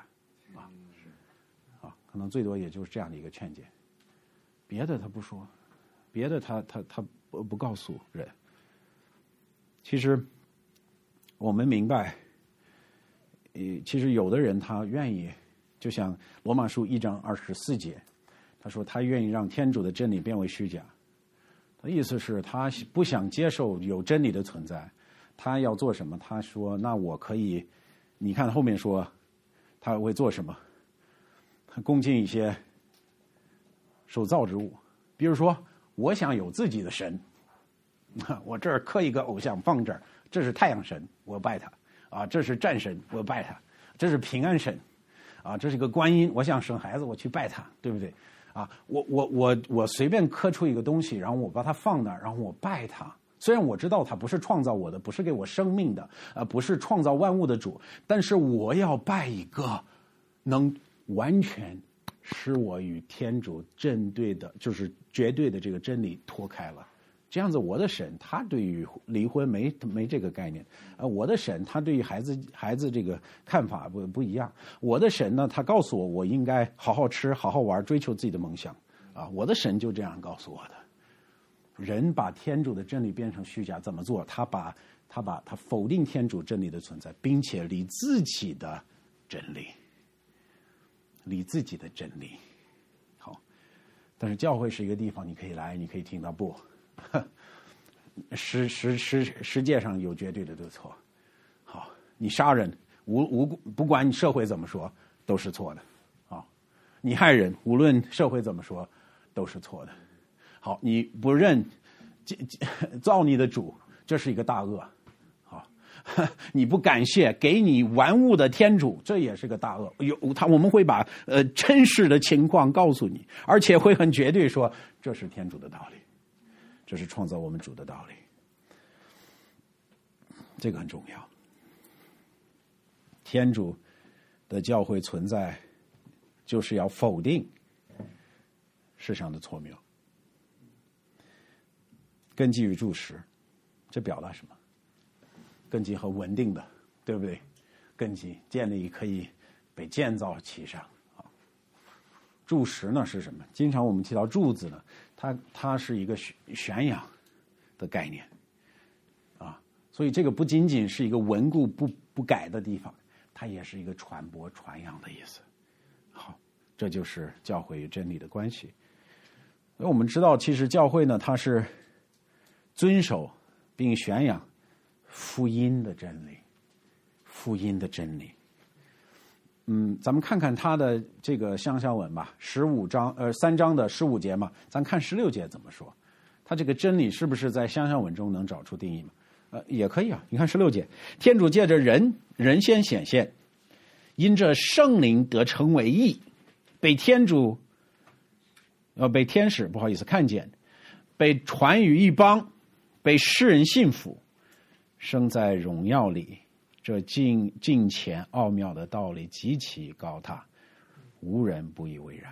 可能最多也就是这样的一个劝解，别的他不说，别的他不告诉人。其实我们明白，其实有的人他愿意，就像罗马书1章24节，他说他愿意让天主的真理变为虚假。他的意思是他不想接受有真理的存在，他要做什么？他说那我可以，你看后面说他会做什么？他恭敬一些受造之物，比如说我想有自己的神，我这儿刻一个偶像放这儿，这是太阳神，我拜他这是战神，我拜他，这是平安神这是个观音，我想生孩子，我去拜他，对不对？我随便刻出一个东西，然后我把它放那儿，然后我拜它。虽然我知道它不是创造我的，不是给我生命的，不是创造万物的主，但是我要拜一个能完全使我与天主正对的，就是绝对的这个真理脱开了。这样子，我的神他对于离婚没这个概念，我的神他对于孩子这个看法不一样。我的神呢，他告诉我应该好好吃、好好玩，追求自己的梦想我的神就这样告诉我的。人把天主的真理变成虚假，怎么做？他否定天主真理的存在，并且理自己的真理，好，但是教会是一个地方，你可以来，你可以听到不。世界上有绝对的对错。好，你杀人不管社会怎么说都是错的你害人无论社会怎么说都是错的。好，你不认造你的主，这是一个大恶你不感谢给你玩物的天主，这也是个大恶。我们会把真实的情况告诉你，而且会很绝对说这是天主的道理，这是创造我们主的道理，这个很重要。天主的教会存在，就是要否定世上的错谬。根基与柱石，这表达什么？根基和稳定的，对不对？根基建立可以被建造其上。柱石呢是什么？经常我们提到柱子呢，它是一个悬崖的概念所以这个不仅仅是一个稳固不改的地方，它也是一个传播传扬的意思。好，这就是教会与真理的关系。所以我们知道，其实教会呢，它是遵守并宣扬福音的真理，福音的真理。 咱们看看他的这个相像文吧，3章的15节嘛，咱看16节怎么说。他这个真理是不是在相像文中能找出定义嘛？也可以啊。你看16节，天主借着人先显现，因着圣灵得成为义，被天使看见，被传于一邦，被世人信服，生在荣耀里。这近前奥妙的道理极其高大，无人不以为然。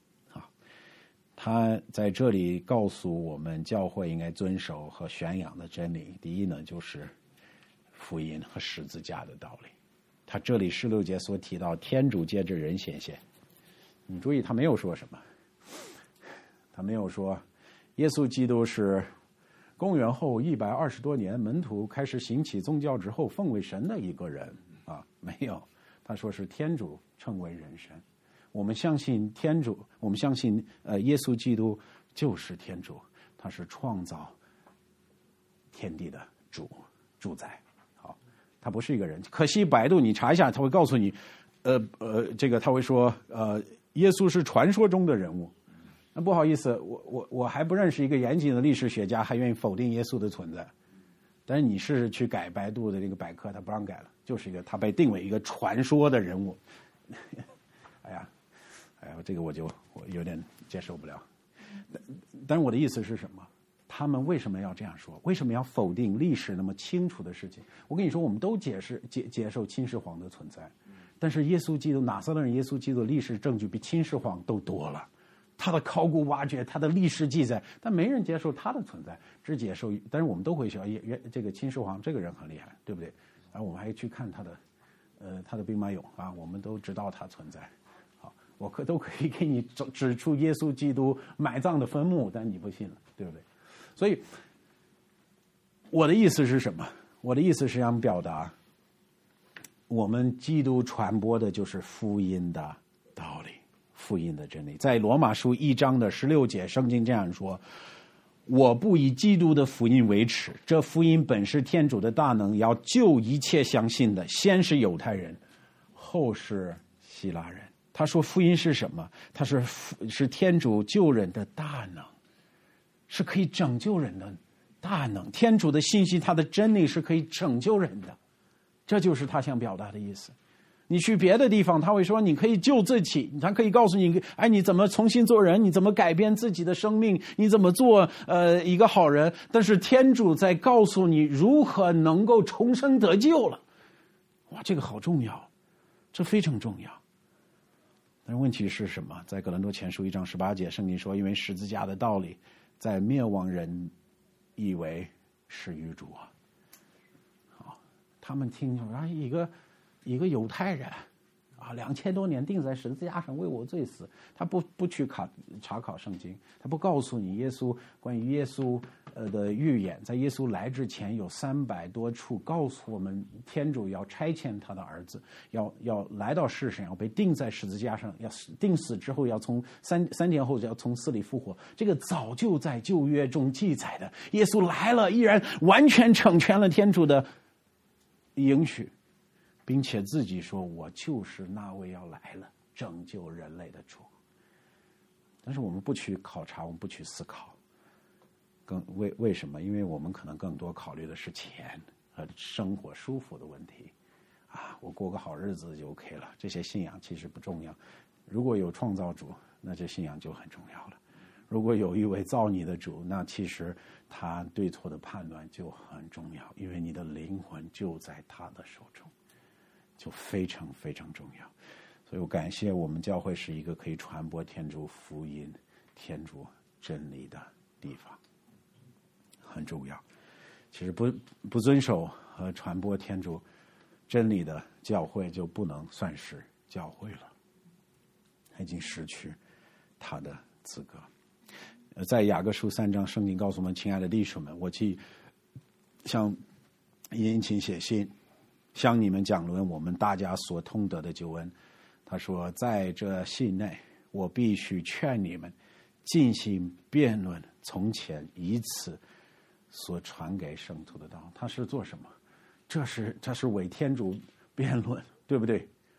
他在这里告诉我们，教会应该遵守和宣扬的真理。第一呢，就是福音和十字架的道理。他这里16节所提到，天主借着人显现，你注意他没有说什么，他没有说耶稣基督是公元后120多年门徒开始行起宗教之后奉为神的一个人啊，没有，他说是天主称为人神。我们相信天主，我们相信耶稣基督就是天主，他是创造天地的主宰。好，他不是一个人。可惜百度你查一下，他会告诉你，这个他会说，耶稣是传说中的人物。那不好意思，我还不认识一个严谨的历史学家还愿意否定耶稣的存在。但是你是去改百度的这个百科，他不让改了，就是一个他被定为一个传说的人物。哎呀，这个我有点接受不了。但是我的意思是什么？他们为什么要这样说？为什么要否定历史那么清楚的事情？我跟你说，我们都接受秦始皇的存在，但是耶稣基督拿撒勒人耶稣基督的历史证据比秦始皇都多了。他的考古挖掘，他的历史记载，但没人接受他的存在，只接受。但是我们都会说，这个秦始皇这个人很厉害，对不对？然后我们还去看他的兵马俑啊，我们都知道他存在。好，我都可以给你指出耶稣基督埋葬的坟墓，但你不信了，对不对？所以我的意思是什么？我的意思是想表达，我们基督传播的就是福音的道理。福音的真理，在罗马书1章的16节，圣经这样说：我不以基督的福音为耻，这福音本是天主的大能，要救一切相信的，先是犹太人，后是希腊人。他说福音是什么？他说是天主救人的大能，是可以拯救人的大能。天主的信息，他的真理是可以拯救人的，这就是他想表达的意思。你去别的地方，他会说你可以救自己，他可以告诉你，你怎么重新做人，你怎么改变自己的生命，你怎么做一个好人。但是天主在告诉你如何能够重生得救了。哇，这个好重要，这非常重要。但是问题是什么？在哥林多前书1章18节，圣经说，因为十字架的道理，在灭亡人以为是愚拙。好，他们听说一个犹太人2000多年钉在十字架上为我罪死，他不去查考圣经，他不告诉你关于耶稣的预言，在耶稣来之前有300多处告诉我们，天主要差遣他的儿子，要来到世上，要被钉在十字架上，要钉死之后要从三天后要从死里复活。这个早就在旧约中记载的，耶稣来了，依然完全成全了天主的应许，并且自己说，我就是那位要来了拯救人类的主。但是我们不去考察，我们不去思考，为什么？因为我们可能更多考虑的是钱和生活舒服的问题我过个好日子就 OK 了。这些信仰其实不重要。如果有创造主，那这信仰就很重要了。如果有一位造你的主，那其实他对错的判断就很重要，因为你的灵魂就在他的手中，就非常非常重要。所以我感谢我们教会是一个可以传播天主福音、天主真理的地方，很重要。其实不遵守和传播天主真理的教会就不能算是教会了，他已经失去他的资格。在雅各书3章，圣经告诉我们，亲爱的弟兄们，我去向殷勤写信，向你们讲论我们大家所通得的救恩。他说，在这信内，我必须劝你们尽心辩论从前以此所传给圣徒的道。他是做什么？他是为天主辩论，对不对？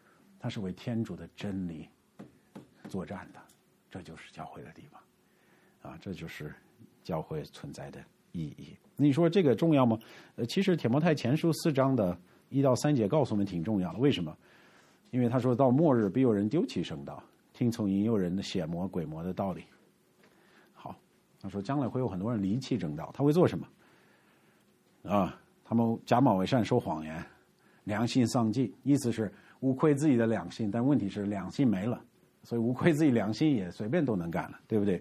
他是为天主的真理作战的，这就是教会的地方啊，这就是教会存在的意义。你说这个重要吗？其实提摩太前书4章的1到3节告诉我们挺重要的。为什么？因为他说到末日必有人丢弃圣道，听从引诱人的邪魔鬼魔的道理。好，他说将来会有很多人离弃正道，他会做什么？啊，他们假冒伪善，说谎言，良心丧尽，意思是无愧自己的良心，但问题是良心没了，所以无愧自己良心也随便都能干了，对不对？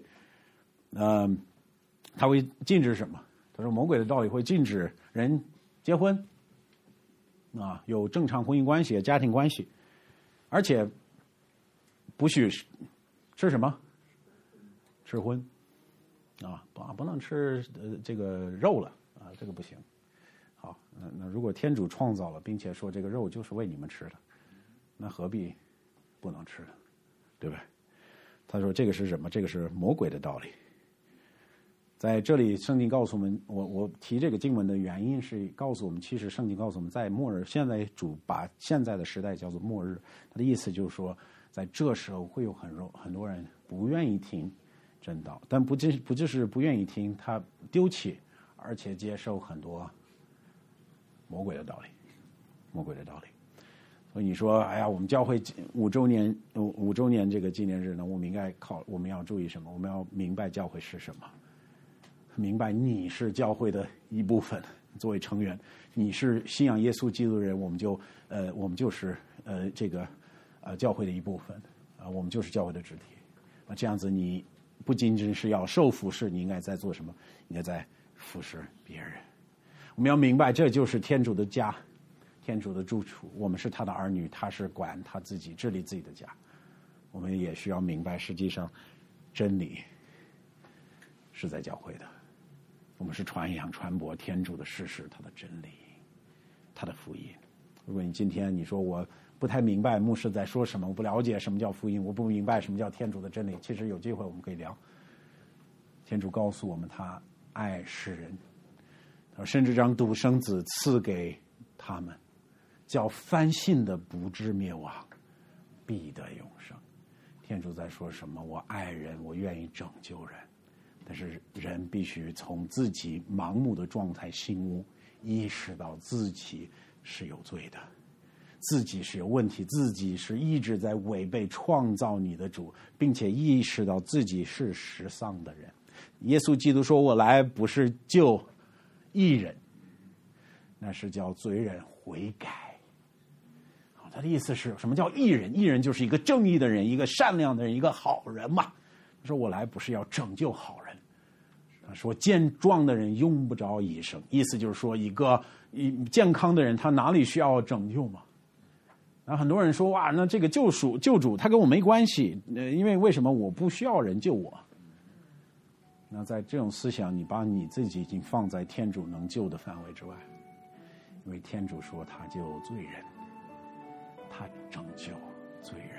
他会禁止什么？他说魔鬼的道理会禁止人结婚啊，有正常婚姻关系、家庭关系，而且不许吃什么？吃荤啊，不能吃这个肉了啊，这个不行。好，那如果天主创造了，并且说这个肉就是为你们吃的，那何必不能吃呢？对不对？他说这个是什么？这个是魔鬼的道理。在这里，圣经告诉我们，我提这个经文的原因是告诉我们，其实圣经告诉我们，在末日，现在主把现在的时代叫做末日，他的意思就是说，在这时候会有很多人不愿意听真道，但不就是不愿意听，他丢弃，而且接受很多魔鬼的道理，魔鬼的道理。所以你说，哎呀，我们教会5周年这个纪念日呢，我们要注意什么？我们要明白教会是什么。明白你是教会的一部分，作为成员，你是信仰耶稣基督的人，我们就是教会的一部分啊，我们就是教会的肢体啊。这样子，你不仅仅是要受服侍，你应该在做什么？应该在服侍别人。我们要明白，这就是天主的家，天主的住处，我们是他的儿女，他是管他自己、治理自己的家。我们也需要明白，实际上真理是在教会的。我们是传播天主的事实，他的真理，他的福音。如果你今天你说我不太明白牧师在说什么，我不了解什么叫福音，我不明白什么叫天主的真理，其实有机会我们可以聊。天主告诉我们，他爱世人，甚至将独生子赐给他们，叫凡信的不至灭亡，必得永生。天主在说什么？我爱人，我愿意拯救人。但是人必须从自己盲目的状态醒悟，意识到自己是有罪的，自己是有问题，自己是一直在违背创造你的主，并且意识到自己是失丧的人。耶稣基督说，我来不是救义人，那是叫罪人悔改。他的意思是什么叫义人？义人就是一个正义的人，一个善良的人，一个好人嘛。他说我来不是要拯救好人，他说健壮的人用不着医生，意思就是说一个健康的人他哪里需要拯救嘛？然后很多人说哇，那这个救主他跟我没关系，因为为什么我不需要人救我？那在这种思想，你把你自己已经放在天主能救的范围之外，因为天主说他救罪人，他拯救罪人。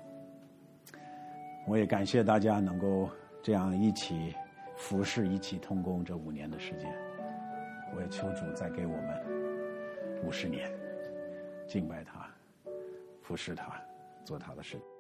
我也感谢大家能够这样一起服侍，一起同工这5年的时间。我也求主再给我们50年敬拜他，服侍他，做他的事。